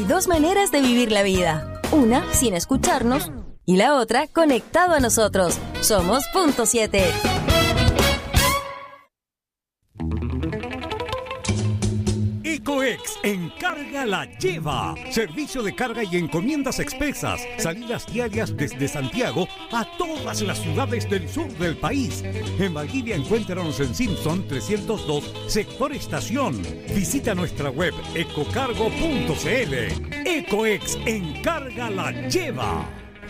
dos maneras de vivir la vida. Una sin escucharnos y la otra conectado a nosotros. Somos Punto 7. Ecoex Encarga la Lleva. Servicio de carga y encomiendas expresas. Salidas diarias desde Santiago a todas las ciudades del sur del país. En Valdivia encuéntranos en Simpson 302, sector estación. Visita nuestra web ecocargo.cl. Ecoex Encarga la Lleva.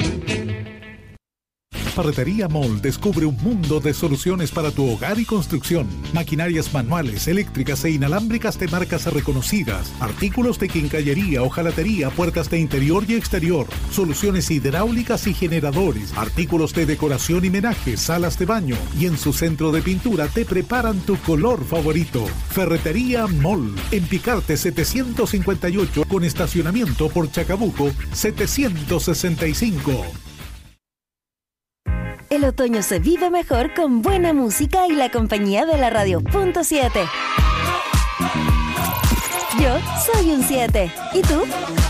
Ferretería Mall descubre un mundo de soluciones para tu hogar y construcción. Maquinarias manuales, eléctricas e inalámbricas de marcas reconocidas. Artículos de quincallería, hojalatería, puertas de interior y exterior. Soluciones hidráulicas y generadores. Artículos de decoración y menaje, salas de baño. Y en su centro de pintura te preparan tu color favorito. Ferretería Mall. En Picarte 758 con estacionamiento por Chacabuco 765. El otoño se vive mejor con buena música y la compañía de la radio Punto 7. Yo soy un 7. ¿Y tú?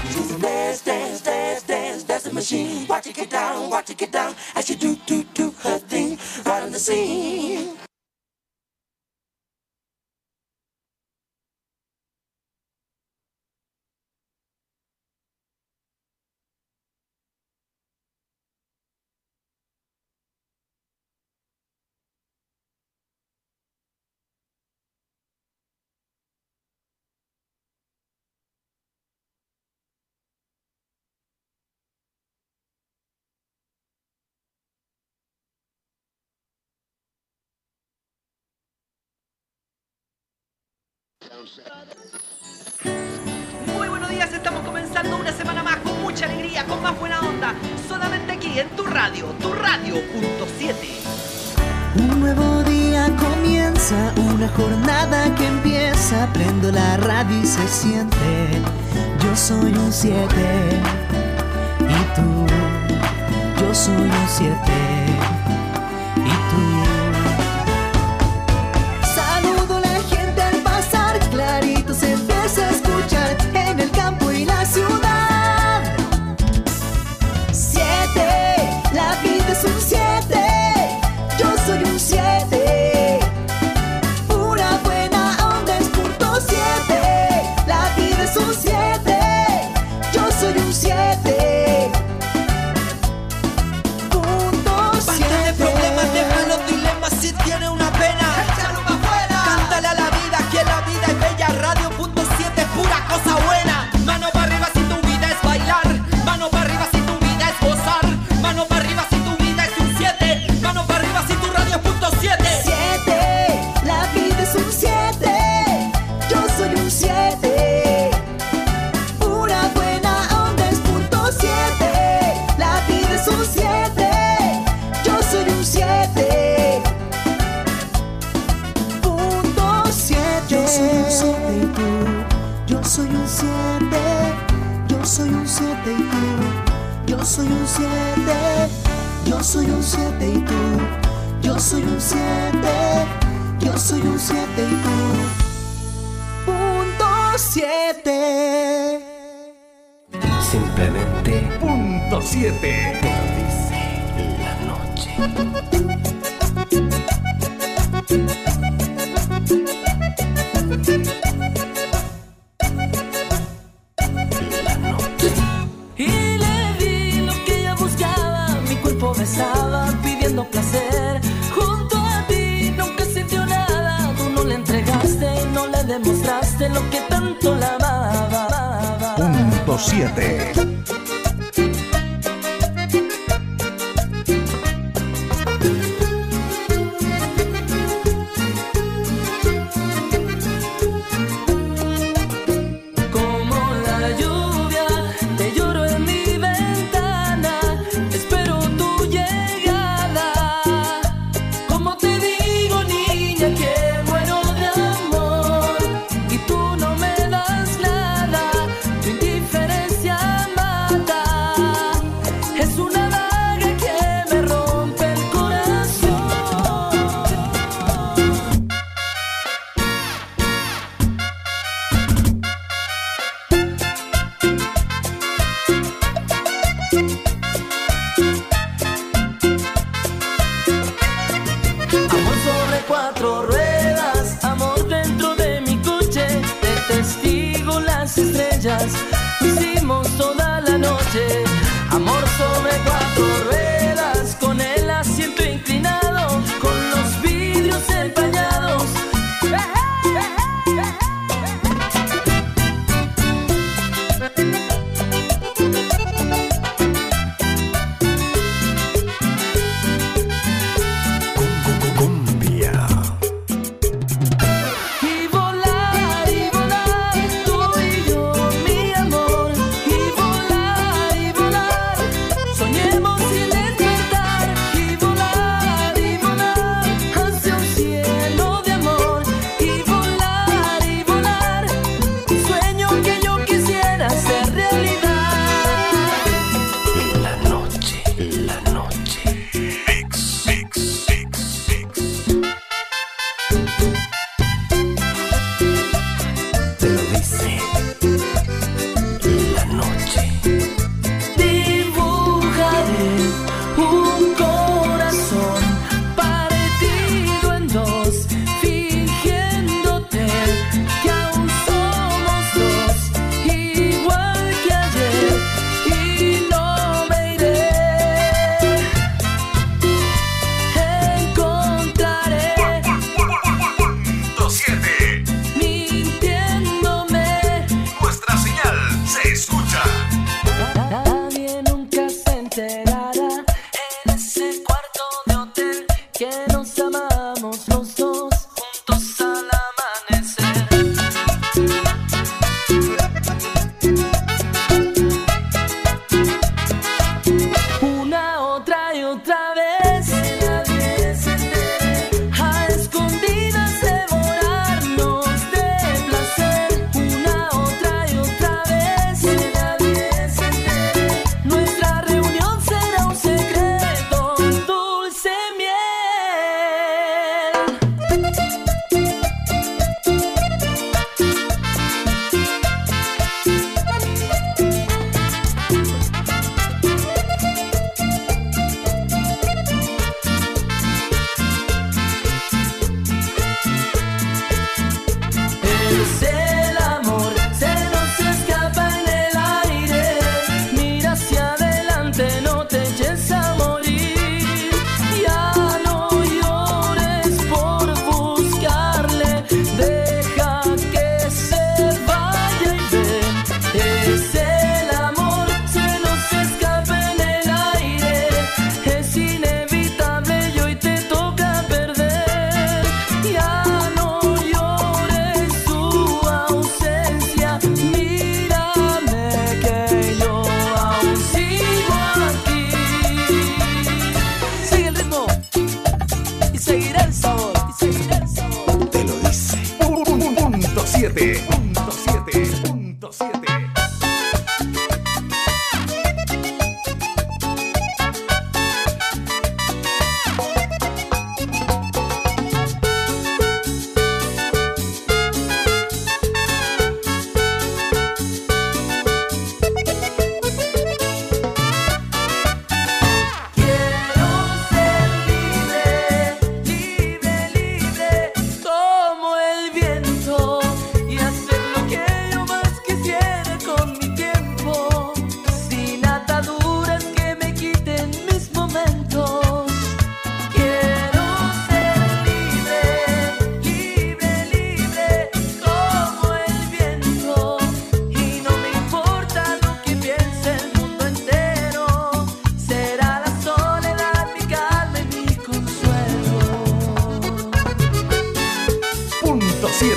Muy buenos días, estamos comenzando una semana más con mucha alegría, con más buena onda, solamente aquí en tu radio Punto 7. Un nuevo día comienza, una jornada que empieza, prendo la radio y se siente, yo soy un 7, y tú, yo soy un 7, y tú. Clarito se empieza a escuchar en el campo y la ciudad. 7, la vida es un 7, yo soy un 7. Pura buena onda es Punto 7, la vida es un 7, yo soy un 7. Punto 7. Basta de problemas, de malos dilemas, si tiene una pena, échalo pa' afuera. Cántale a la vida que la vida es bella. Radio Punto 7 es pura cosa buena. Mano para arriba si tu vida es bailar. Mano para arriba si tu vida es gozar. Mano para arriba si tu vida es un 7. Mano para arriba si tu radio es Punto 7. 7, la vida es un 7, yo soy un 7. Pura buena onda es Punto 7, la vida es un 7, yo soy un 7. Punto 7. Yo soy un 7 y tú, yo soy un 7, yo soy un 7 y tú, yo soy un 7, yo soy un 7 y tú, yo soy un 7, yo soy un 7 y tú. Punto 7. Simplemente Punto 7. te lo dice la noche. Y le di lo que ella buscaba, mi cuerpo besaba pidiendo placer. Junto a ti nunca sintió nada, tú no le entregaste, no le demostraste lo que tanto la amaba. Punto 7. Como la lluvia, te lloro en mi ventana, espero tu llegada. Como te digo, niña, que muero de amor y tú no me das nada. Tu indiferencia mata.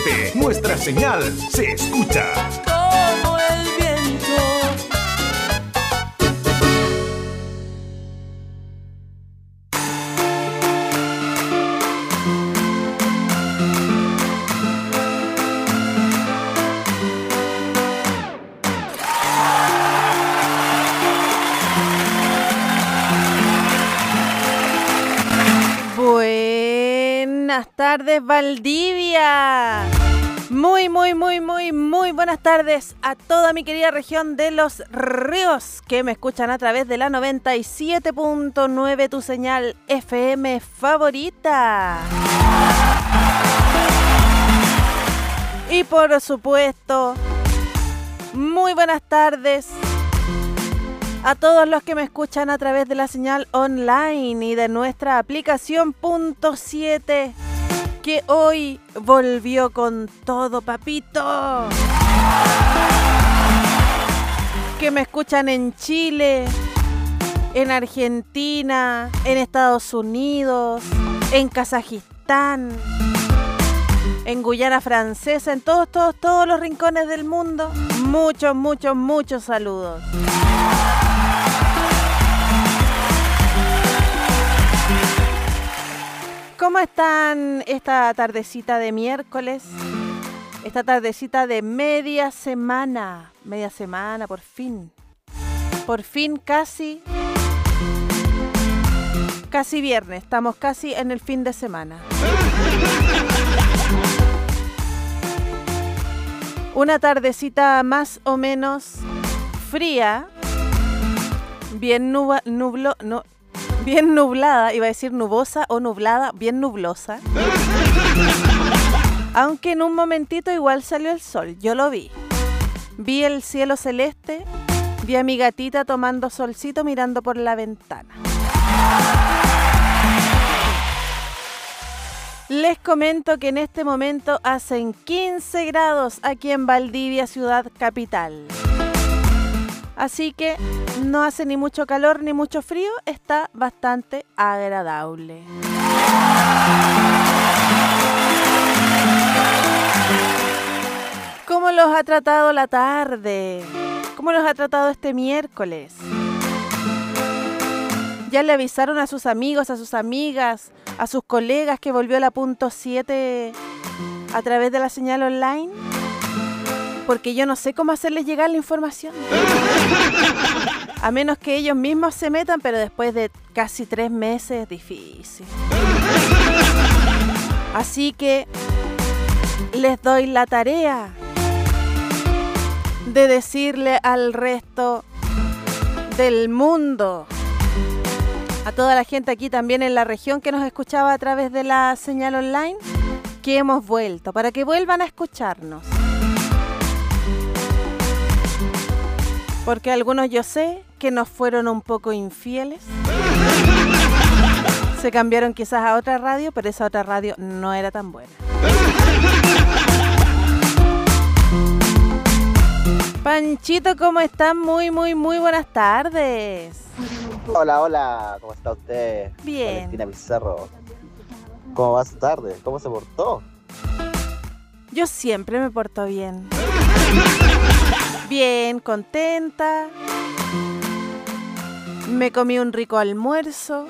107.7. Nuestra señal se escucha. Como el viento. Buenas tardes, Valdivia. Muy buenas tardes a toda mi querida región de Los Ríos que me escuchan a través de la 97.9, tu señal FM favorita. Y por supuesto, muy buenas tardes a todos los que me escuchan a través de la señal online y de nuestra aplicación Punto 7, que hoy volvió con todo, papito. Que me escuchan en Chile, en Argentina, en Estados Unidos, en Kazajistán, en Guyana Francesa, en todos los rincones del mundo. Muchos saludos. ¿Cómo están esta tardecita de miércoles? Esta tardecita de media semana. Media semana, por fin. Por fin casi viernes. Estamos casi en el fin de semana. Una tardecita más o menos fría. Bien nublada, iba a decir nubosa o nublada, bien nublosa. Aunque en un momentito igual salió el sol, yo lo vi. Vi el cielo celeste, vi a mi gatita tomando solcito mirando por la ventana. Les comento que en este momento hacen 15 grados aquí en Valdivia, ciudad capital. Así que no hace ni mucho calor ni mucho frío, está bastante agradable. ¿Cómo los ha tratado la tarde? ¿Cómo los ha tratado este miércoles? ¿Ya le avisaron a sus amigos, a sus amigas, a sus colegas que volvió la Punto 7 a través de la señal online? Porque yo no sé cómo hacerles llegar la información. A menos que ellos mismos se metan, pero después de casi 3 meses es difícil. Así que les doy la tarea de decirle al resto del mundo, a toda la gente aquí también en la región que nos escuchaba a través de la señal online, que hemos vuelto, para que vuelvan a escucharnos. Porque algunos yo sé que nos fueron un poco infieles. Se cambiaron quizás a otra radio, pero esa otra radio no era tan buena. Panchito, ¿cómo están? Muy buenas tardes. Hola, ¿cómo está usted? Bien. Valentina Pizarro. ¿Cómo va su tarde? ¿Cómo se portó? Yo siempre me porto bien. Bien, contenta. Me comí un rico almuerzo.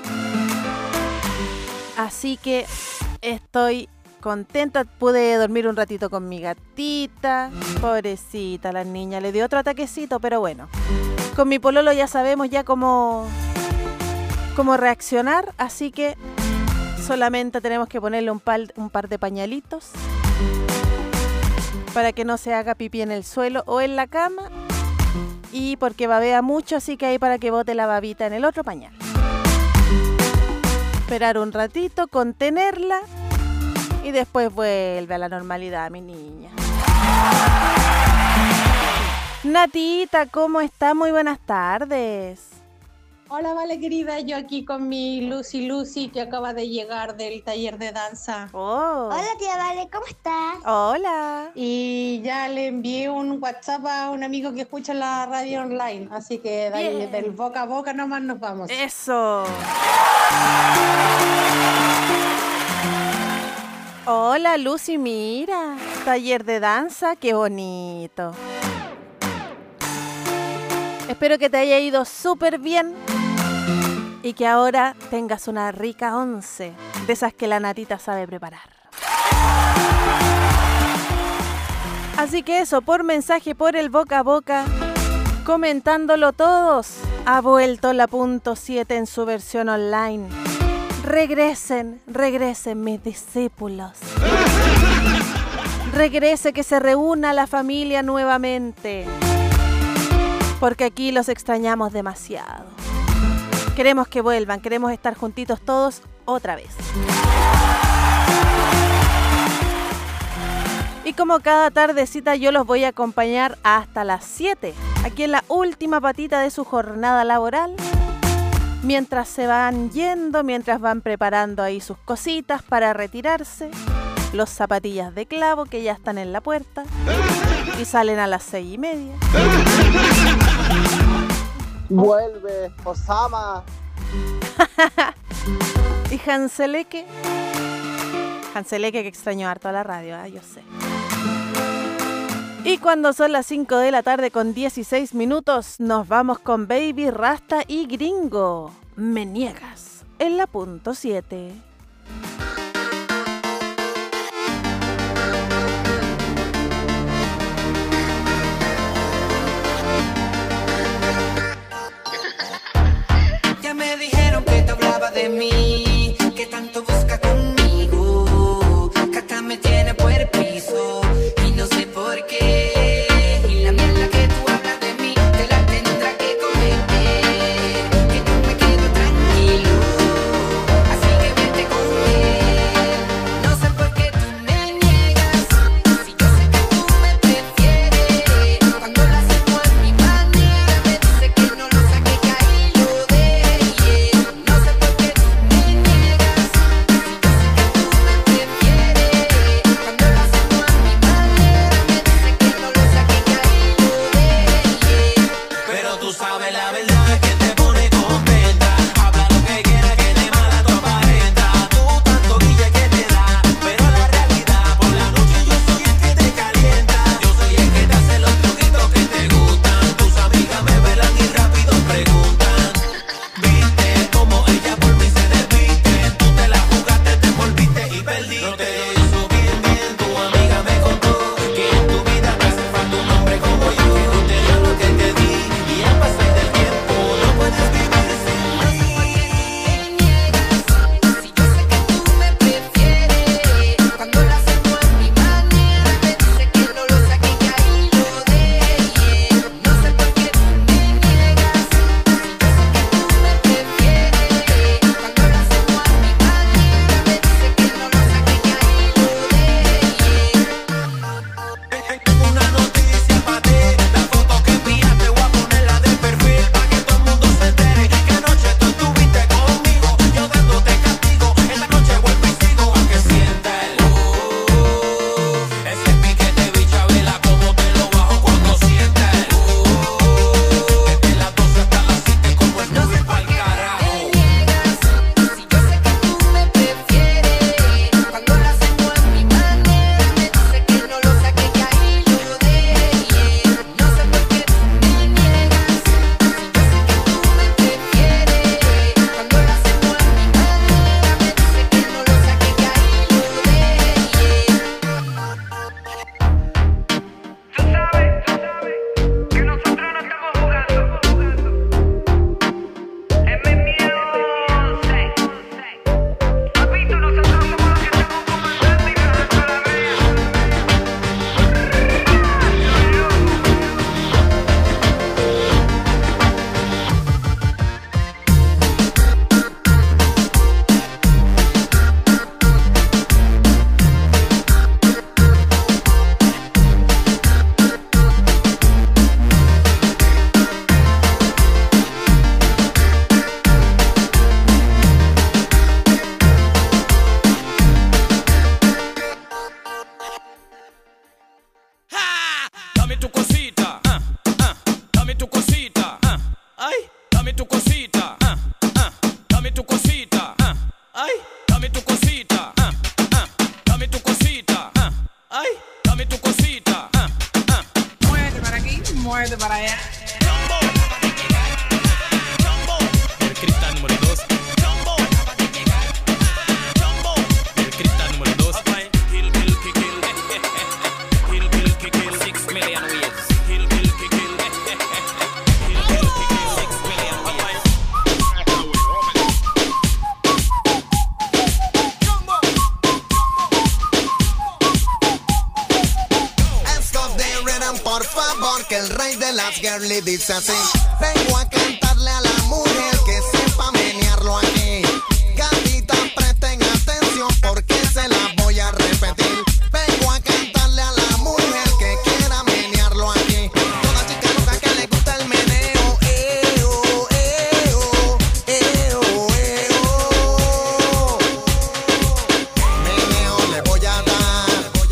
Así que estoy contenta. Pude dormir un ratito con mi gatita. Pobrecita la niña, le dio otro ataquecito, pero bueno. Con mi pololo ya sabemos ya cómo reaccionar, así que solamente tenemos que ponerle un par de pañalitos para que no se haga pipí en el suelo o en la cama, y porque babea mucho, así que ahí para que bote la babita en el otro pañal. Esperar un ratito, contenerla y después vuelve a la normalidad mi niña. Natita, ¿cómo está? Muy buenas tardes. Hola, Vale, querida, yo aquí con mi Lucy, que acaba de llegar del taller de danza. Oh. Hola, tía Vale, ¿cómo estás? Hola. Y ya le envié un WhatsApp a un amigo que escucha la radio online, así que del boca a boca nomás nos vamos. Eso. Hola Lucy, mira, taller de danza, qué bonito. Espero que te haya ido súper bien y que ahora tengas una rica once, de esas que la Natita sabe preparar. Así que eso, por mensaje, por el boca a boca, comentándolo todos, ha vuelto la punto 7 en su versión online. Regresen mis discípulos. Regrese, que se reúna la familia nuevamente. Porque aquí los extrañamos demasiado. Queremos que vuelvan, queremos estar juntitos todos otra vez. Y como cada tardecita yo los voy a acompañar hasta las 7, aquí en la última patita de su jornada laboral. Mientras se van yendo, mientras van preparando ahí sus cositas para retirarse, los zapatillas de clavo que ya están en la puerta y salen a las 6:30. Vuelve, Osama. Y Hanseleque que extrañó harto a la radio, yo sé. Y cuando son las 5 de la tarde con 16 minutos, nos vamos con Baby Rasta y Gringo. Me niegas, en la punto 7. Ya me dijeron que te hablaba de mí, que tanto busca conmigo, que hasta me tiene por el piso y no sé por qué. Y la mierda que tú hablas de mí te la tendrá que cometer, que no me quedo tranquilo, así que vete con él. No sé por qué tú me niegas, si yo sé que tú me prefieres. Cuando lo hacemos a mi manera me dice que no lo saque, que ahí lo deje. No sé por qué tú me niegas, si yo sé que tú me prefieres. Cuando lo hacemos a mi manera me dice que no lo saque, que ahí lo deje. Pero tú sabes la verdad es que te pone contenta. Habla lo que quiera, que de mala tu aparenta. Tú tanto guille que te da, pero la realidad por la noche yo soy el que te calienta. Yo soy el que te hace los truquitos que te gustan. Tus amigas me velan y rápido preguntan: ¿viste cómo ella por mí se desviste? Tú te la jugaste, te envolviste y perdiste. No te lo hizo bien, tu amiga me contó que en tu vida te hace falta un hombre como yo, que no te dio lo que te di y al pasar del tiempo no puedes vivir sin mí. Si yo sé que tú me prefieres, cuando lo hacemos a mi manera me dice que no lo saque, que ahí lo deje. No sé por qué tú me niegas, si yo sé que tú me prefieres. Cuando lo hacemos a mi manera me dice que no lo saque, que ahí lo deje. Tengo una noticia para ti, la foto que enviaste voy a ponerla de perfil para que todo el mundo se entere que anoche tú estuviste conmigo, yo dándote castigo. Esta noche vuelvo y sigo a que sienta el ese piquete, bicha, vela como te lo bajo cuando sienta el desde las 12 hasta las 7 como el novio pa'l carajo. Si yo sé que tú me prefieres, cuando lo hacemos a mi manera me dice que no lo saque, que ahí lo deje. No sé por qué tú me niegas, si yo sé que tú me prefieres. Cuando lo hacemos a mi manera me dice que no lo saque, que ahí lo deje. Que nosotros no estamos jugando. Es mi miedo, papito, nosotros somos los que estamos comandando y nosotros la veamos. Dame tu cosita, dame tu cosita, ay, dame tu cosita, dame tu cosita, ay, dame tu cosita, dame tu las girly dice así. Vengo a cantarle a la mujer que sepa menearlo aquí. Gatita, presten atención porque se las voy a repetir. Vengo a cantarle a la mujer que quiera menearlo aquí. Toda chica loca que le gusta el meneo. Meneo le voy a dar.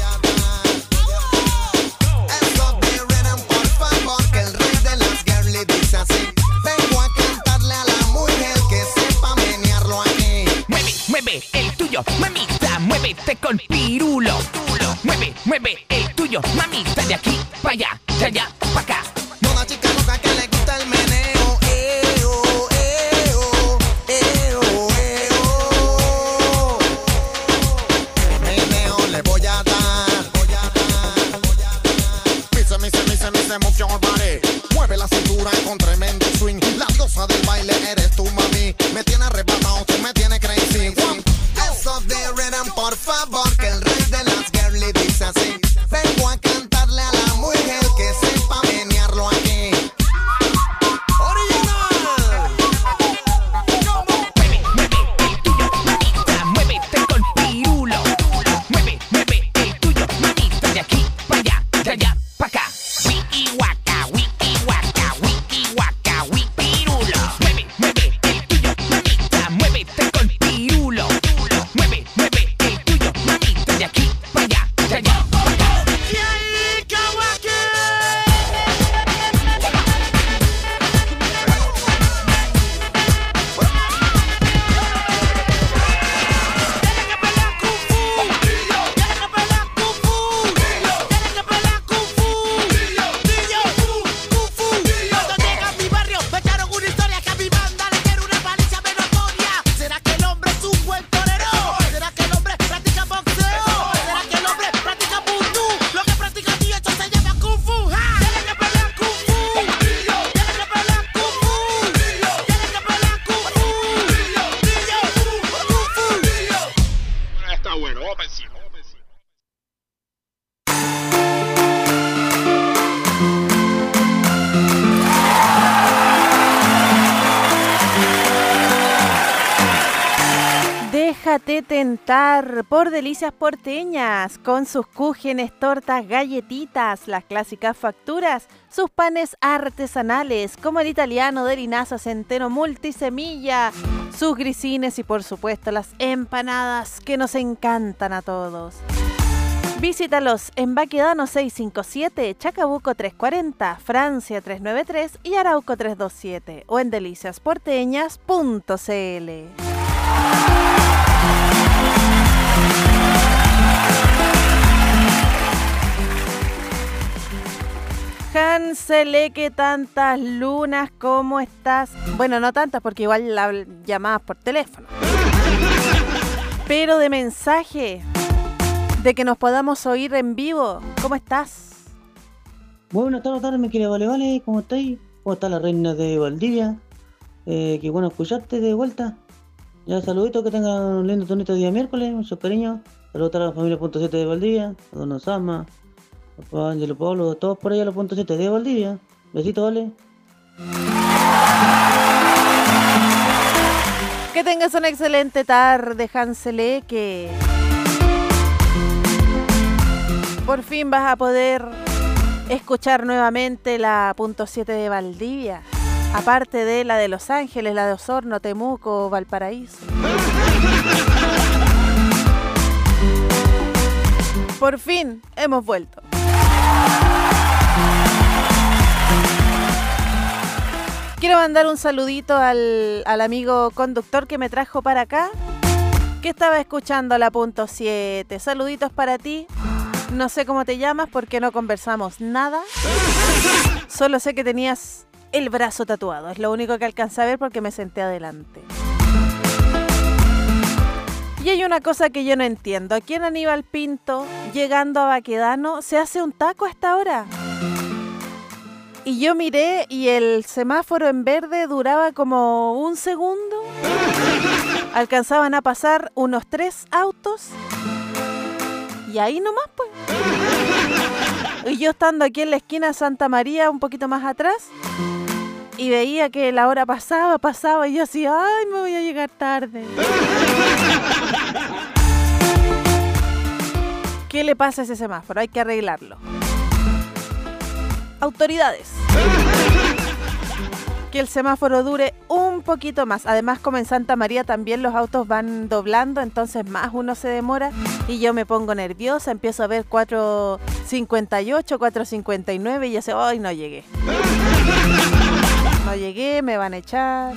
Eso de rhythm, por favor, que el rey de las girly dice así. Vengo a cantarle a la mujer que sepa menearlo aquí. Mueve, mueve el tuyo, mamita, muévete con pirulo. Mueve, mueve el tuyo, mamita, de aquí para allá, de allá para acá. Toda chica loca que le gusta el meneo. Meneo le voy a dar. Mise, move your body. Mueve la cintura con tremendo swing. La diosa del baile eres tú, mami. Me tiene arrebatado, tú me tienes crazy. Eso de rhythm, por favor, que el rey de las girly dice así. Vengo a cantarle a la mujer que sepa menearlo aquí. Muévete con pirulo. Mueve, mueve el tuyo, mamita, de aquí para allá, de allá para acá. Wiki waka, pirulo. Mueve, mueve el tuyo, mamita, muévete con pirulo. Mueve, mueve el tuyo, mamita, de aquí para allá, de allá para acá. Está bueno, vamos para encima. Déjate tentar por Delicias Porteñas, con sus cúgenes, tortas, galletitas, las clásicas facturas, sus panes artesanales, como el italiano de linaza, centeno, multisemilla, sus grisines y por supuesto las empanadas que nos encantan a todos. Visítalos en Baquedano 657, Chacabuco 340, Francia 393 y Arauco 327 o en deliciasporteñas.cl. Hanseleque, tantas lunas, ¿cómo estás? Bueno, no tantas porque igual la llamabas por teléfono. Pero de mensaje, de que nos podamos oír en vivo. ¿Cómo estás? Buenas tardes, mi querida Vale, ¿cómo estáis? ¿Cómo está la reina de Valdivia? Qué bueno escucharte de vuelta. Ya saluditos, que tengan un lindo tonito día miércoles, muchos cariños. Saludos a la familia .7 de Valdivia, a Don Osama, a Papá Ángelo Pablo, a todos por allá los .7 de Valdivia. Besitos, Vale. Que tengas una excelente tarde, Hanseleque. Por fin vas a poder escuchar nuevamente la .7 de Valdivia. Aparte de la de Los Ángeles, la de Osorno, Temuco, Valparaíso. Por fin hemos vuelto. Quiero mandar un saludito al amigo conductor que me trajo para acá, que estaba escuchando la .7. Saluditos para ti. No sé cómo te llamas porque no conversamos nada. Solo sé que tenías el brazo tatuado. Es lo único que alcancé a ver porque me senté adelante. Y hay una cosa que yo no entiendo. Aquí en Aníbal Pinto, llegando a Baquedano, ¿se hace un taco a esta hora? Y yo miré y el semáforo en verde duraba como un segundo. Alcanzaban a pasar unos 3 autos. Y ahí nomás, pues. Y yo estando aquí en la esquina de Santa María, un poquito más atrás, y veía que la hora pasaba, y yo así, ay, me voy a llegar tarde. ¿Qué le pasa a ese semáforo? Hay que arreglarlo. Autoridades. Que el semáforo dure un poquito más. Además, como en Santa María también los autos van doblando, entonces más uno se demora y yo me pongo nerviosa, empiezo a ver 4.58, 4.59 y ya sé, ¡ay, no llegué! No llegué, me van a echar.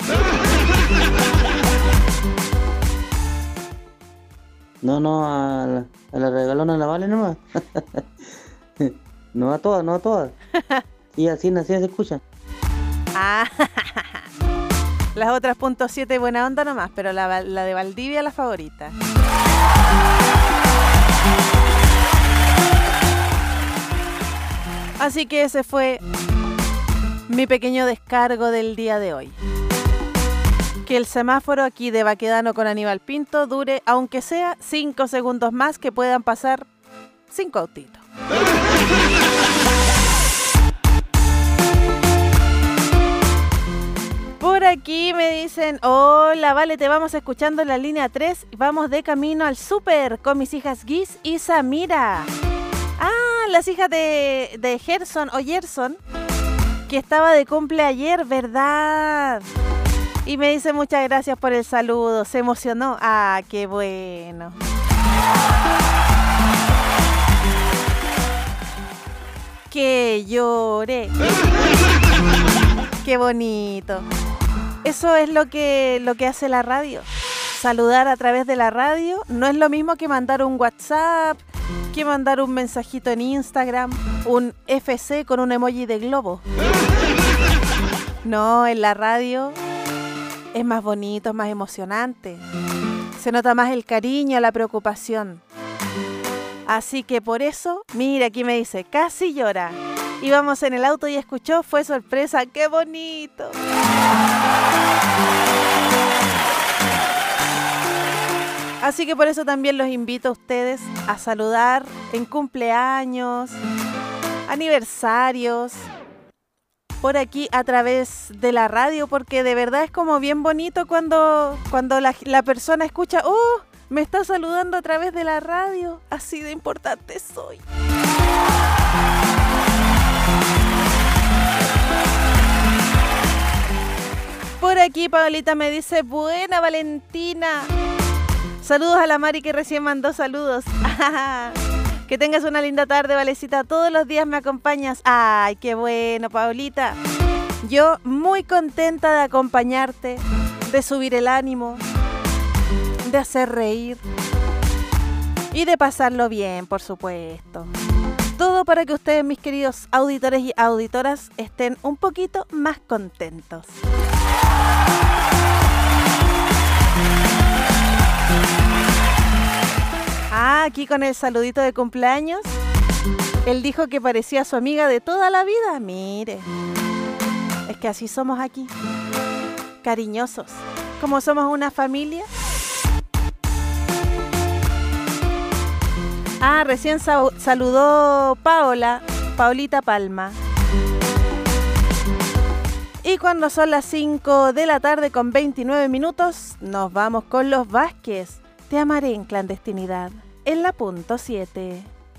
No, a la regalona la vale nomás. No a todas. Y así se escucha. Ah, las otras .7 buena onda nomás, pero la de Valdivia la favorita. Así que ese fue mi pequeño descargo del día de hoy. Que el semáforo aquí de Baquedano con Aníbal Pinto dure, aunque sea 5 segundos más, que puedan pasar 5 autitos. Por aquí me dicen, hola, vale, te vamos escuchando en la línea 3. Vamos de camino al súper con mis hijas Giz y Samira. Ah, las hijas de Gerson o Gerson, que estaba de cumple ayer, ¿verdad? Y me dice muchas gracias por el saludo, se emocionó. Ah, qué bueno. Que lloré. Qué bonito. Eso es lo que hace la radio. Saludar a través de la radio no es lo mismo que mandar un WhatsApp, que mandar un mensajito en Instagram, un FC con un emoji de globo. No, en la radio es más bonito, es más emocionante. Se nota más el cariño, la preocupación. Así que por eso, mira, aquí me dice, casi llora. Íbamos en el auto y escuchó, fue sorpresa, ¡qué bonito! Así que por eso también los invito a ustedes a saludar en cumpleaños, aniversarios, por aquí a través de la radio, porque de verdad es como bien bonito cuando la persona escucha, ¡oh! Me está saludando a través de la radio, así de importante soy. Por aquí Paulita me dice, buena Valentina. Saludos a la Mari que recién mandó saludos. Que tengas una linda tarde, Valecita. Todos los días me acompañas. Ay, qué bueno, Paulita. Yo muy contenta de acompañarte, de subir el ánimo, de hacer reír y de pasarlo bien, por supuesto. Todo para que ustedes, mis queridos auditores y auditoras, estén un poquito más contentos. Ah, aquí con el saludito de cumpleaños. Él dijo que parecía su amiga de toda la vida. Mire, es que así somos aquí, cariñosos, como somos una familia. Ah, recién saludó Paulita Palma. Y cuando son las 5 de la tarde con 29 minutos, nos vamos con los Vázquez. Te amaré en clandestinidad, en la .7.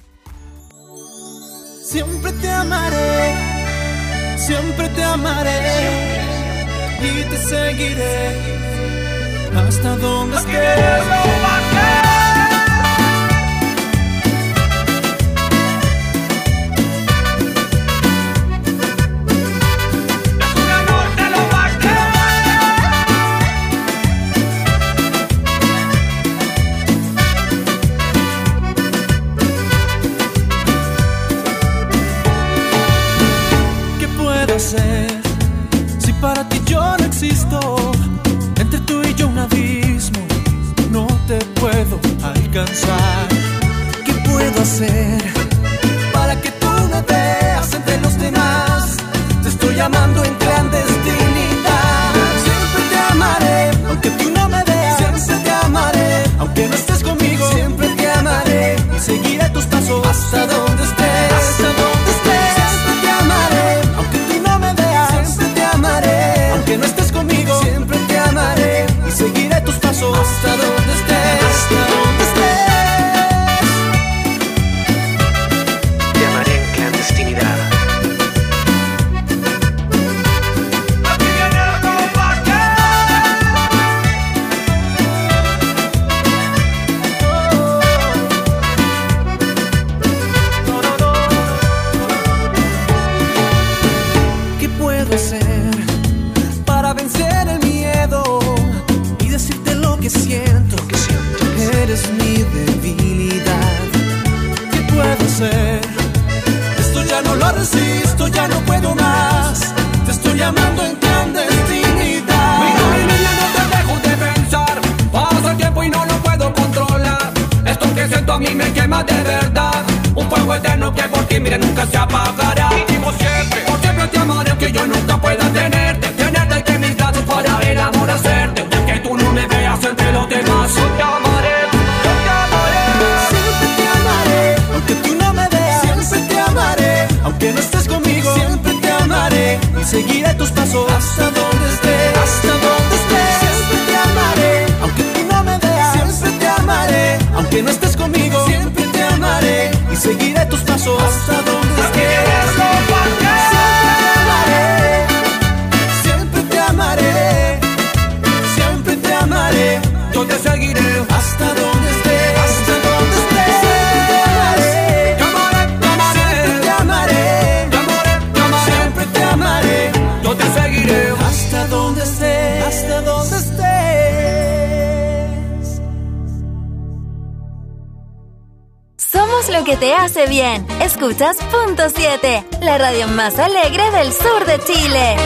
Siempre te amaré y te seguiré hasta donde estés. Si para ti yo no existo, entre tú y yo un abismo, no te puedo alcanzar. ¿Qué puedo hacer para que tú me veas entre los demás? Te estoy amando en clandestinidad. Siempre te amaré, aunque tú no me veas. Siempre te amaré, aunque no estés conmigo. Siempre te amaré y seguiré tus pasos hasta donde estés. están llamando en clandestinidad. Mi niña, no te dejo de pensar. Pasa el tiempo y no lo puedo controlar. Esto que siento a mí me quema de verdad. Un fuego eterno que por ti, mire, nunca se apagará. Y digo siempre, por siempre te amaré, aunque yo nunca pueda tenerte. Tenerte entre mis brazos para el amor hacerte. Aunque tú no me veas entre los demás, yo te amaré, yo te amaré. Siempre te amaré, aunque tú no me veas. Siempre te amaré, aunque no estés conmigo. Siempre te amaré y seguiré tus pasos hasta donde estés. Hasta donde estés. Siempre te amaré, aunque tú no me veas. Siempre te amaré, aunque no estés conmigo. Siempre te amaré y seguiré tus pasos hasta donde estés. Siempre te amaré, siempre te amaré. Yo te seguiré hasta donde estés, hasta donde estés. Siempre te amaré, te amaré, te amaré, te amaré. Siempre te amaré, yo te seguiré hasta donde estés, hasta donde estés. Somos lo que te hace bien. Escuchas Punto 7, la radio más alegre del sur de Chile.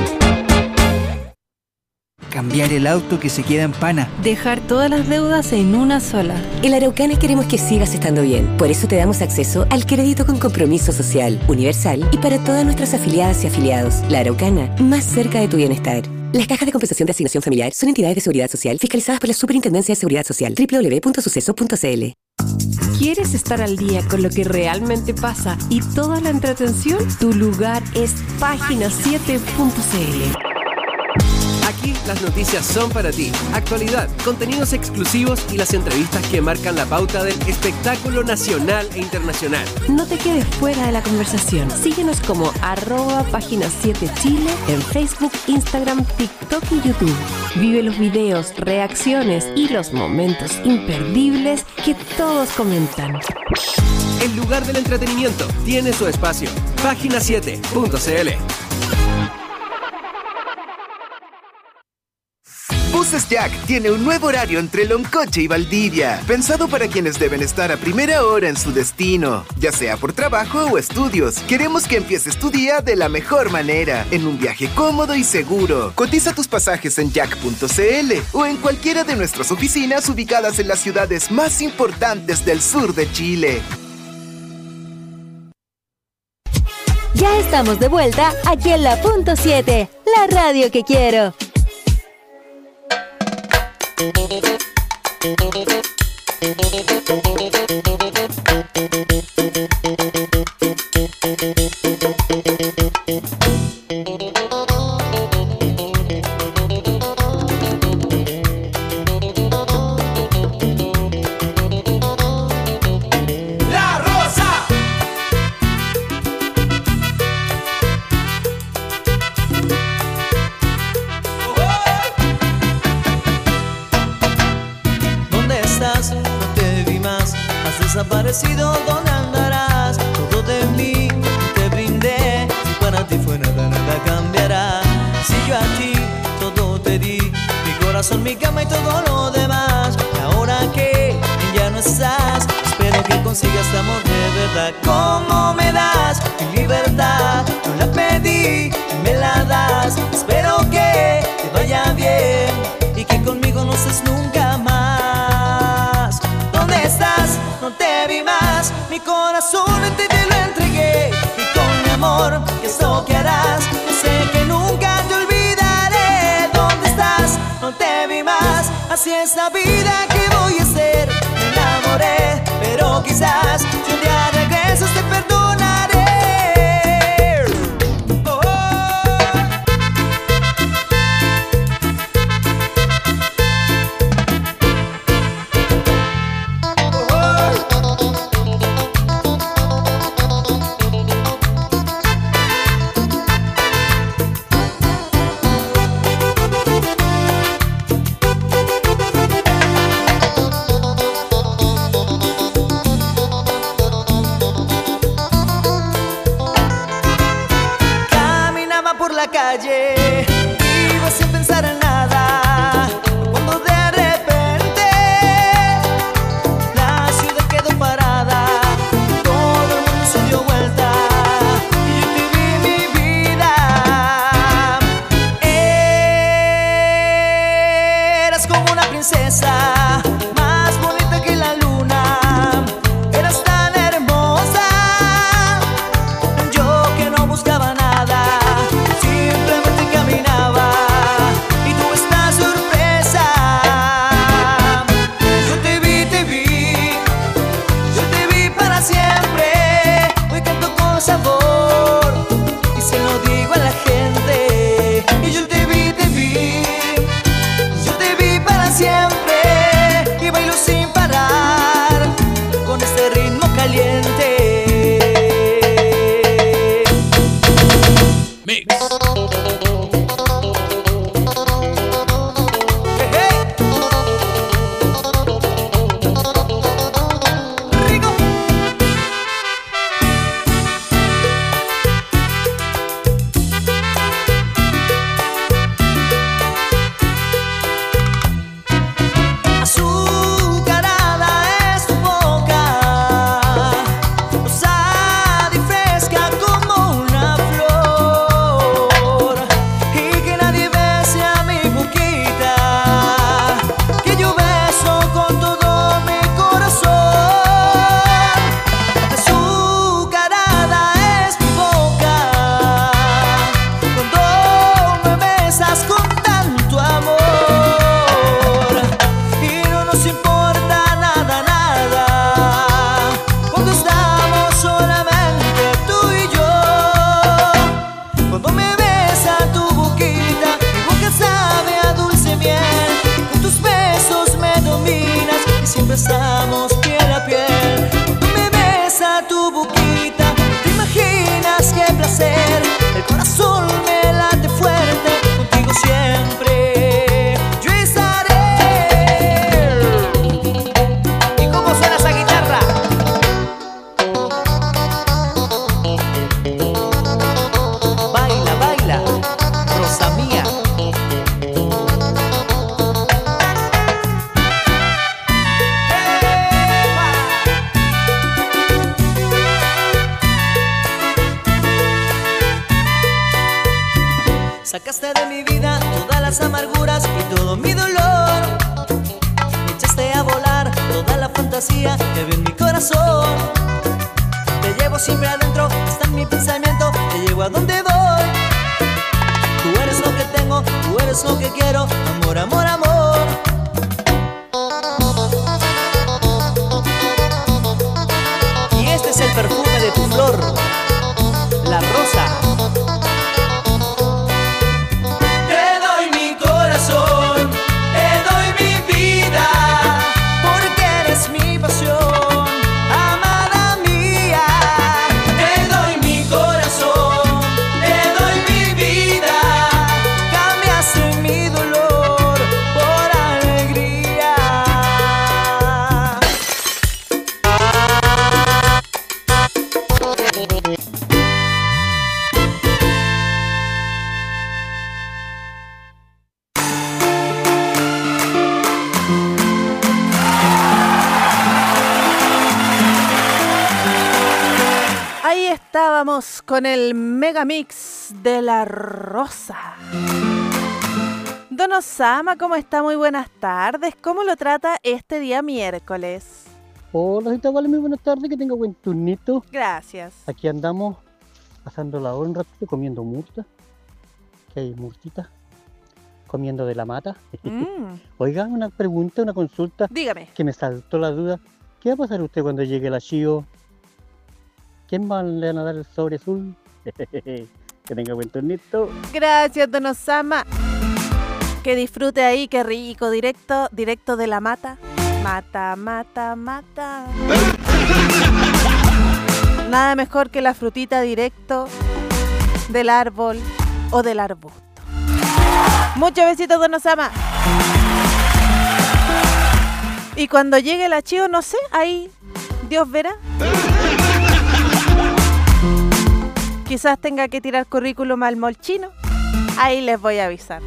Cambiar el auto que se queda en pana. Dejar todas las deudas en una sola. En La Araucana queremos que sigas estando bien. Por eso te damos acceso al crédito con compromiso social, universal y para todas nuestras afiliadas y afiliados. La Araucana, más cerca de tu bienestar. Las cajas de compensación de asignación familiar son entidades de seguridad social fiscalizadas por la Superintendencia de Seguridad Social. www.suceso.cl. ¿Quieres estar al día con lo que realmente pasa y toda la entretención? Tu lugar es página7.cl. Aquí las noticias son para ti. Actualidad, contenidos exclusivos y las entrevistas que marcan la pauta del espectáculo nacional e internacional. No te quedes fuera de la conversación. Síguenos como @página7chile en Facebook, Instagram, TikTok y YouTube. Vive los videos, reacciones y los momentos imperdibles que todos comentan. El lugar del entretenimiento tiene su espacio. Página7.cl. Buses Jack tiene un nuevo horario entre Loncoche y Valdivia, pensado para quienes deben estar a primera hora en su destino, ya sea por trabajo o estudios. Queremos que empieces tu día de la mejor manera, en un viaje cómodo y seguro. Cotiza tus pasajes en jack.cl o en cualquiera de nuestras oficinas ubicadas en las ciudades más importantes del sur de Chile. Ya estamos de vuelta aquí en la Punto 7, la radio que quiero. La Rosa. ¿Dónde estás? No te vi más. Has desaparecido, ¿dónde andarás? Todo de mí te brindé. Si para ti fue nada, nada cambiará. Si yo a ti todo te di, mi corazón, mi cama y todo lo demás. Y ahora que ya no estás, espero que consigas este amor de verdad. ¿Cómo me das mi libertad? Yo la pedí y me la das. Espero que te vaya bien y que conmigo no estés nunca más. ¿Dónde estás? No te vi más. Mi corazón en ti te lo entregué y con mi amor, ¿qué es lo que harás? Yo sé que nunca te olvidaré. ¿Dónde estás? No te vi más. Así es la vida que voy a hacer. Me enamoré, pero quizás si un día regresas te perdonaré. Oh, oh. como una princesa, más bonita que la luna. Eras tan hermosa, yo que no buscaba nada, simplemente caminaba y tuve esta sorpresa. Yo te vi, yo te vi para siempre. Hoy canto con sabor y se lo digo a la gente. Y yo te vi, yo te vi para siempre. Y bailo sin parar con este ritmo caliente. Mix. Azucarada es tu boca, rosada y fresca como una flor, y que nadie bese a mi boquita, que yo beso con todo mi corazón. Azucarada es mi boca, cuando me besas con tanto amor. Nos importa nada, nada, cuando estamos solamente tú y yo. Cuando me besa tu boquita, mi boca sabe a dulce miel. Con tus besos me dominas y siempre estamos piel a piel. Cuando me besa tu boquita, te imaginas qué placer. El corazón me late fuerte, contigo siempre. Yo estaré. Baila, baila, rosa mía. Sacaste de mi vida todas las amarguras y todo mi dolor. Me echaste a volar toda la fantasía que había en mi corazón. Te llevo siempre adentro, está en mi pensamiento, te llevo a donde voy. Tú eres lo que tengo, tú eres lo que quiero, amor, amor, amor. Y este es el perfume de tu flor, la rosa. Te doy mi corazón, te doy mi vida, porque eres mi pasión, amada mía. Te doy mi corazón, te doy mi vida, cambiaste mi dolor por alegría. Ahí estábamos con el megamix de la rosa. Don Osama, ¿cómo está? Muy buenas tardes. ¿Cómo lo trata este día miércoles? Hola, vale, muy buenas tardes, que tenga buen turnito. Gracias. Aquí andamos pasando la hora un ratito comiendo murta, que hay murtita, comiendo de la mata. Oiga, una pregunta, una consulta. Dígame. Que me saltó la duda. ¿Qué va a pasar usted cuando llegue la Chio? ¿Quién va le van a dar el sobre azul? Que tenga buen turnito. Gracias, don Osama. Que disfrute ahí, qué rico, directo de la mata. Mata, mata, mata. Nada mejor que la frutita directo del árbol o del arbusto. Muchos besitos, don Osama. Y cuando llegue la Chio, no sé, ahí Dios verá. Quizás tenga que tirar currículum al molchino. Ahí les voy a avisar.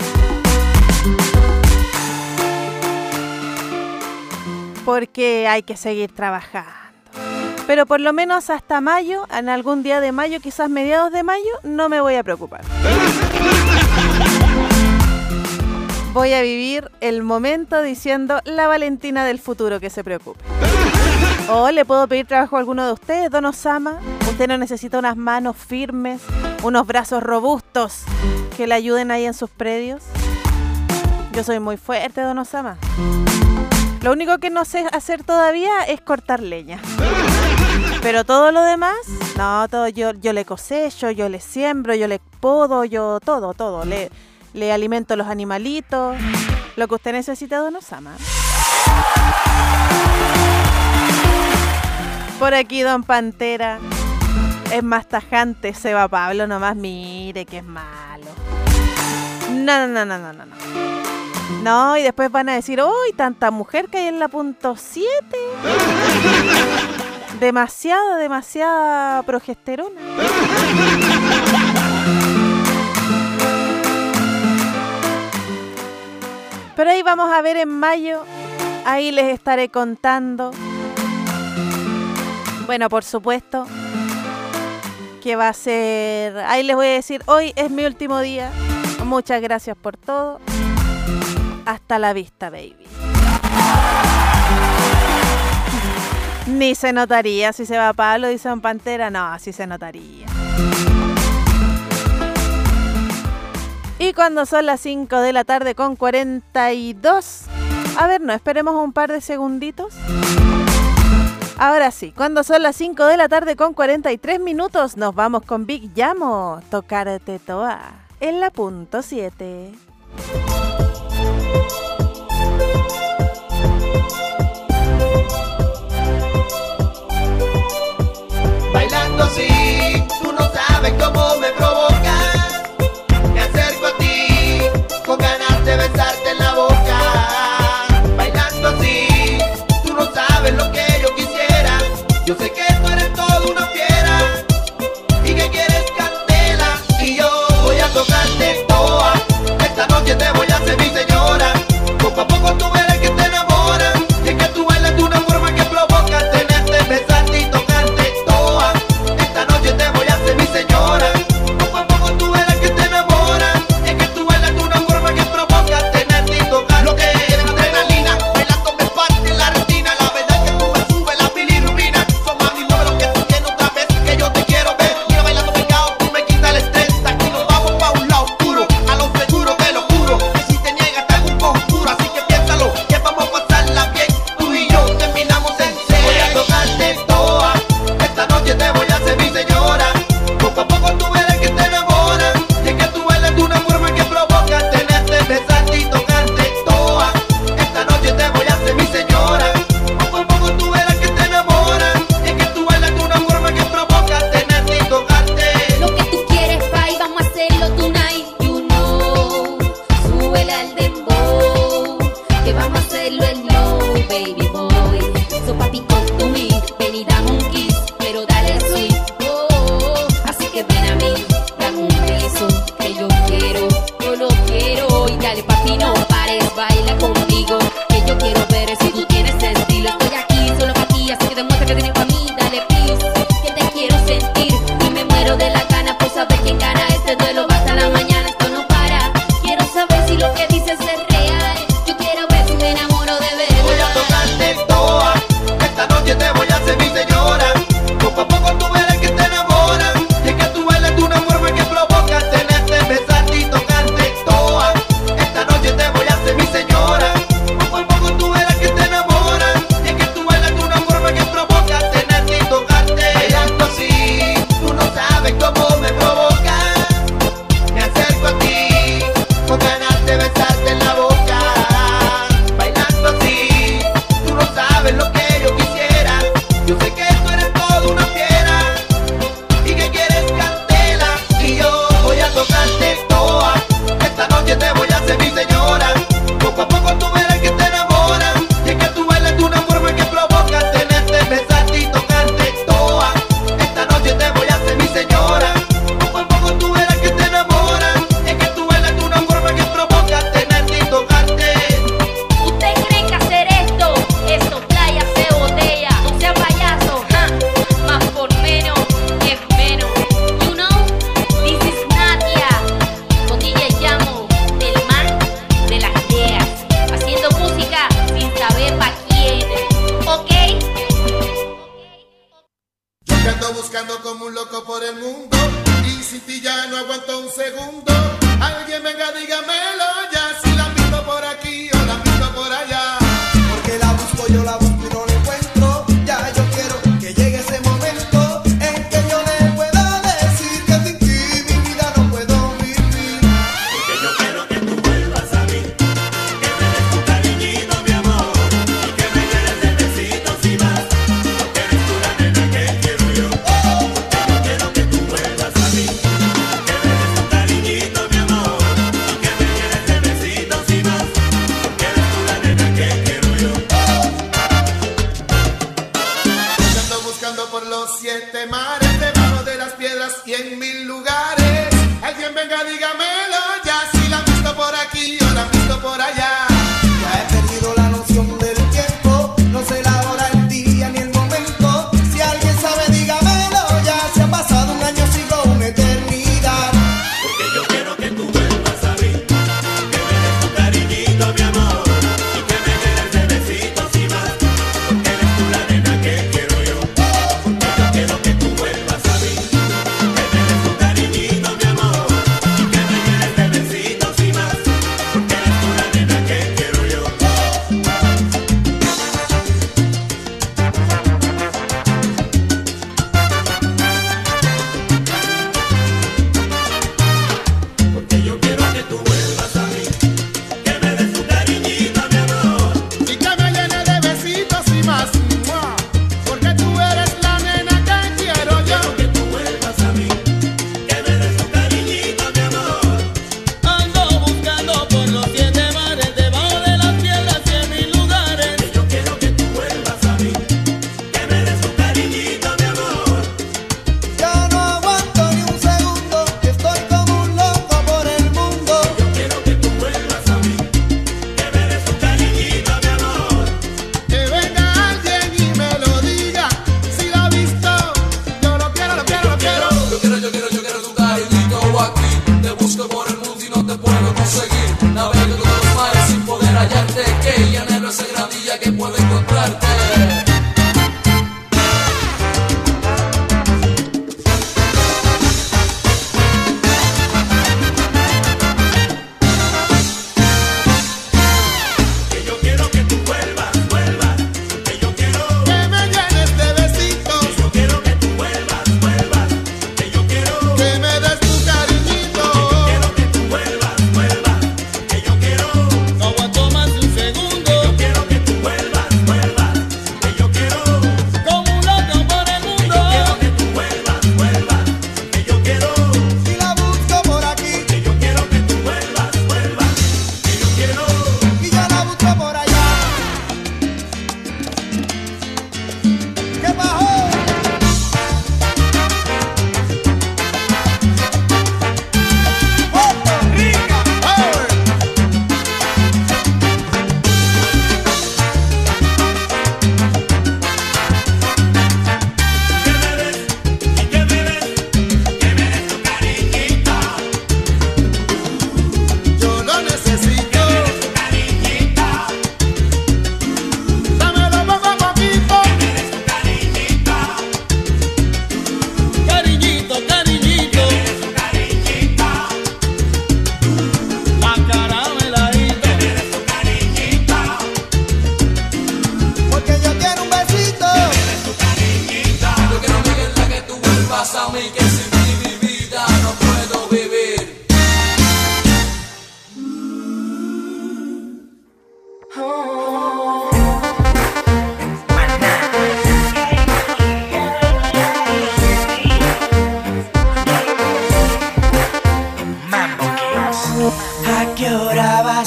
Porque hay que seguir trabajando. Pero por lo menos hasta mayo, en algún día de mayo, quizás mediados de mayo, no me voy a preocupar. voy a vivir el momento diciendo la Valentina del futuro que se preocupe. O le puedo pedir trabajo a alguno de ustedes, don Osama. Usted no necesita unas manos firmes, unos brazos robustos que le ayuden ahí en sus predios. Yo soy muy fuerte, don Osama. Lo único que no sé hacer todavía es cortar leña. Pero todo lo demás, no, todo yo le cosecho, yo le siembro, yo le podo, yo todo. Le alimento los animalitos. Lo que usted necesita, don Osama. Por aquí, don Pantera. Es más tajante, Seba Pablo, nomás mire que es malo. No. No, y después van a decir, ¡uy, tanta mujer que hay en la punto 7! Demasiada progesterona. Pero ahí vamos a ver en mayo, ahí les estaré contando. Bueno, por supuesto que va a ser, ahí les voy a decir, hoy es mi último día. Muchas gracias por todo. Hasta la vista, baby. Ni se notaría si se va Pablo, dice don Pantera. No, sí se notaría. Y cuando son las 5 de la tarde con 42. A ver, no, esperemos un par de segunditos. Ahora sí, cuando son las 5 de la tarde con 43 minutos, nos vamos con Big Llamo. Tocarte toa en la punto 7. Bailando así, tú no sabes cómo me provoca. Me acerco a ti, con ganas de besarte en la boca. Bailando así, tú no sabes lo que yo quisiera. Yo sé que tú eres toda una fiera y que quieres candela. Y yo voy a tocarte toa. Esta noche te voy a hacer mi señora. Poco a poco tú verás que te enamoras. Y es que tú bailas de una forma que provoca tenerte, besarte y tocarte toa. Esta noche te voy a hacer mi señora. Poco a poco tú verás que te enamoras. Y es que tú bailas de una forma que provoca tenerte y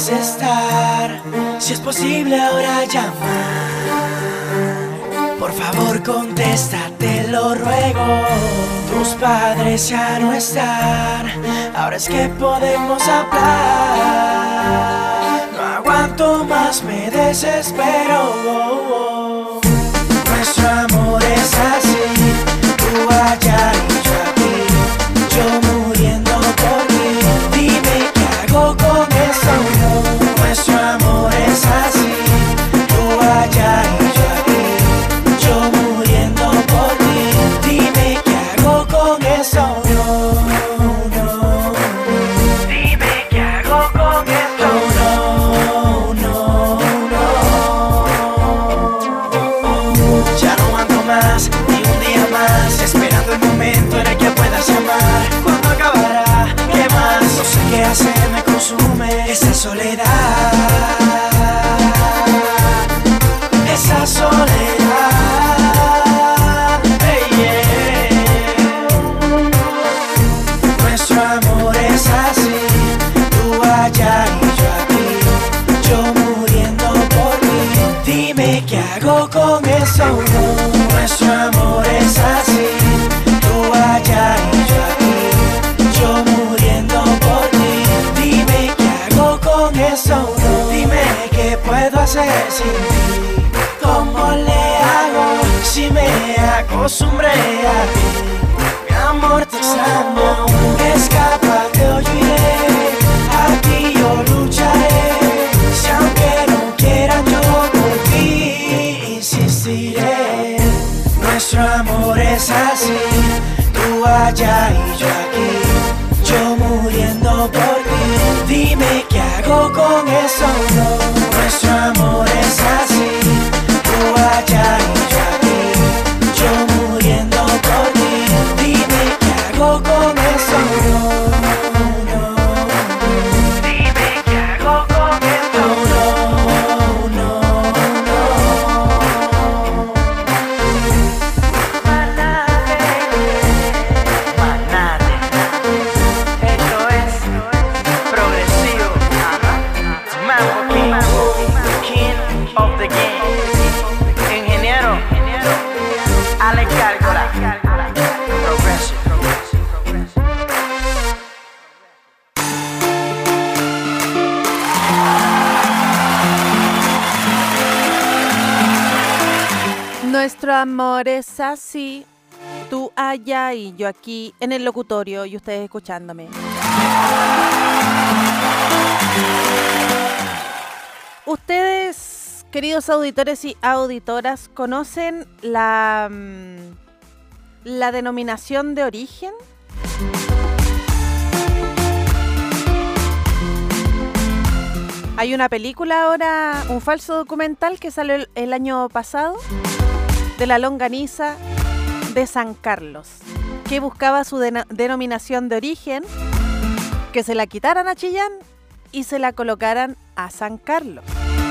puedes estar, si es posible ahora llamar. Por favor contesta, te lo ruego. Tus padres ya no están, ahora es que podemos hablar. No aguanto más, me desespero. Nuestro amor es así, tú allá y yo aquí, yo muriendo por ti. Dime qué hago con eso. Nuestro amor es así, tú allá y yo aquí, yo muriendo por ti. Dime qué hago con eso. Dime qué hago con eso. Ya no aguanto más, ni un día más, esperando el momento en el que puedas llamar. ¿Cuándo acabará? ¿Qué más? No sé qué hacer, me consume esa soledad. Esa soledad. Hey, yeah. Nuestro amor es así, tú allá y yo aquí, yo muriendo por ti. Dime qué hago con eso. Nuestro amor es así, tú allá y yo aquí, yo muriendo por ti. Dime qué hago con eso. Dime qué puedo hacer sin ti. ¿Cómo le hago si me acostumbré a ti? Mi amor te extraño, escápate o yo iré. Aquí yo lucharé, si aunque no quiera yo por ti insistiré. Nuestro amor es así, tú allá y yo aquí, yo muriendo por ti. Dime qué hago con eso. Nuestro amor es así, tú allá y yo aquí, yo muriendo por ti. Dime qué hago con eso. Dime qué hago con eso. Esto es progresivo. Mambo King of the game. Ingeniero Alex Gárgola. Progressive. Nuestro amor es así, tú allá y yo aquí en el locutorio y ustedes escuchándome. Ustedes, queridos auditores y auditoras, ¿conocen la denominación de origen? Hay una película ahora, un falso documental que salió el año pasado, de la longaniza de San Carlos, que buscaba su denominación de origen, que se la quitaran a Chillán y se la colocaran a San Carlos.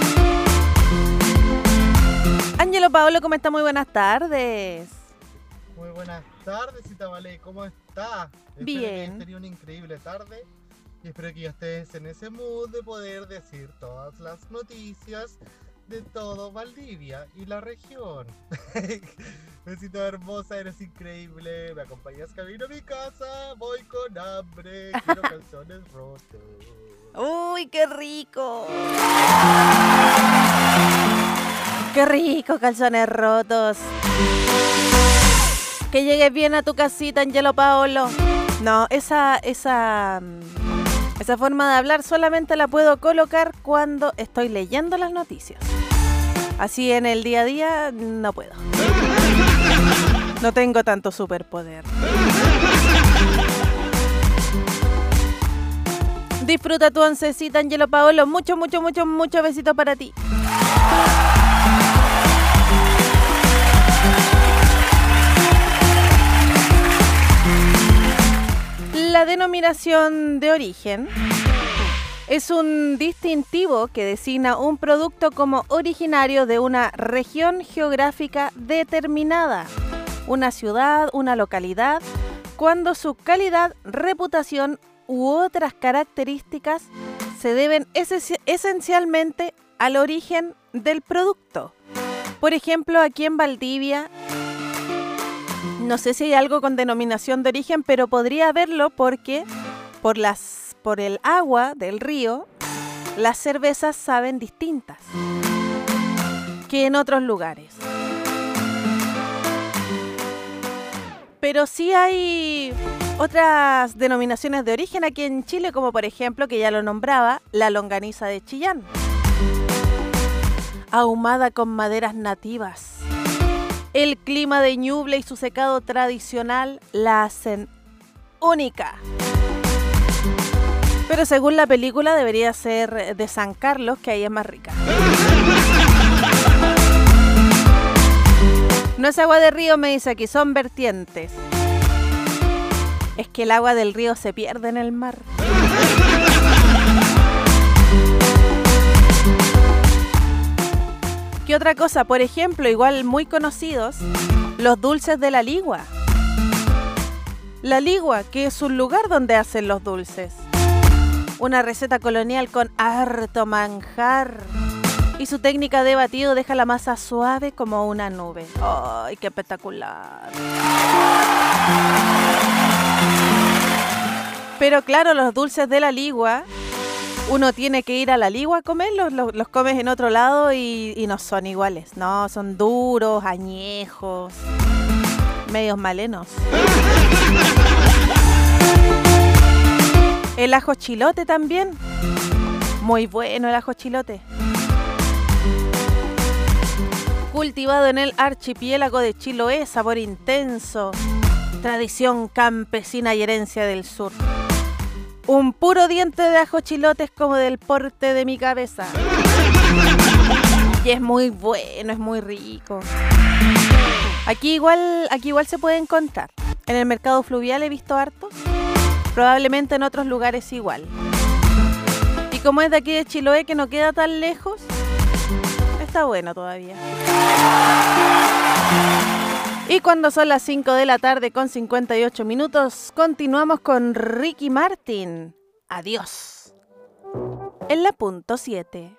Ángelo Paolo, ¿cómo está? Muy buenas tardes. Muy buenas tardes, Cita Vale, ¿cómo está? Bien. Espero que hayas tenido una increíble tarde y espero que ya estés en ese mood de poder decir todas las noticias de todo Valdivia y la región. Besito hermosa, eres increíble. Me acompañas camino a mi casa. Voy con hambre. Quiero calzones rotos. ¡Uy, qué rico! ¡Qué rico, calzones rotos! Que llegues bien a tu casita, Ángelo Paolo. No, esa forma de hablar solamente la puedo colocar cuando estoy leyendo las noticias. Así en el día a día no puedo. No tengo tanto superpoder. Disfruta tu oncecita, Ángelo Paolo. Mucho besito para ti. La denominación de origen es un distintivo que designa un producto como originario de una región geográfica determinada, una ciudad, una localidad, cuando su calidad, reputación u otras características se deben esencialmente al origen del producto. Por ejemplo, aquí en Valdivia, no sé si hay algo con denominación de origen, pero podría haberlo porque por el agua del río, las cervezas saben distintas que en otros lugares. Pero sí hay otras denominaciones de origen aquí en Chile, como por ejemplo, que ya lo nombraba, la longaniza de Chillán, ahumada con maderas nativas. El clima de Ñuble y su secado tradicional la hacen única. Pero según la película debería ser de San Carlos, que ahí es más rica. No es agua de río, me dice aquí, son vertientes. Es que el agua del río se pierde en el mar. ¿Qué otra cosa? Por ejemplo, igual muy conocidos, los dulces de la Ligua. La Ligua, que es un lugar donde hacen los dulces. Una receta colonial con harto manjar. Y su técnica de batido deja la masa suave como una nube. ¡Ay, qué espectacular! Pero claro, los dulces de la Ligua, uno tiene que ir a la Ligua a comerlos, los comes en otro lado y no son iguales. No, son duros, añejos, medios malenos. El ajo chilote también. Muy bueno el ajo chilote. Cultivado en el archipiélago de Chiloé, sabor intenso. Tradición campesina y herencia del sur. Un puro diente de ajo chilote es como del porte de mi cabeza. Y es muy bueno, es muy rico. Aquí igual se puede encontrar. En el mercado fluvial he visto hartos. Probablemente en otros lugares igual. Y como es de aquí de Chiloé, que no queda tan lejos, está bueno todavía. Y cuando son las 5 de la tarde con 58 minutos, continuamos con Ricky Martin. Adiós. En la punto 7.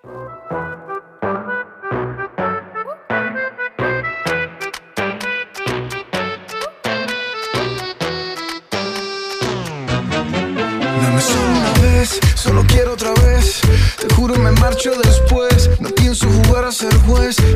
Dame solo una vez, solo quiero otra vez. Te juro me marcho después. No pienso jugar a ser juez.